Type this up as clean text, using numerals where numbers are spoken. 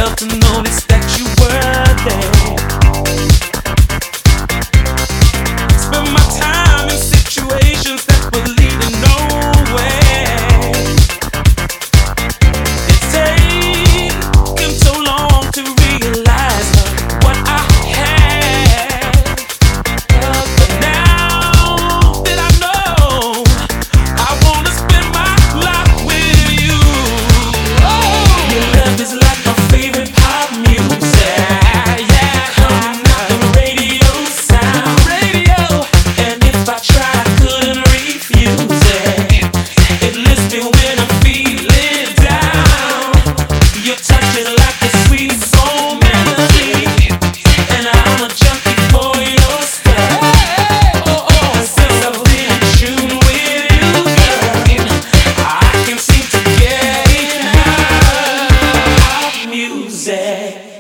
felt to notice that you were there. Spend my time in situations that were leading nowhere. It's taken so long to realize what I had. But now that I know, I wanna spend my life with you. Your love is like my favorite pop music. Coming out the radio sound. And if I tried, I couldn't refuse it. It lifts me when I'm feeling down. Your touch is like a sweet soul melody, and I'm a junkie for your stuff. Since I've been in tune with you, girl, I can seem to get enough of music.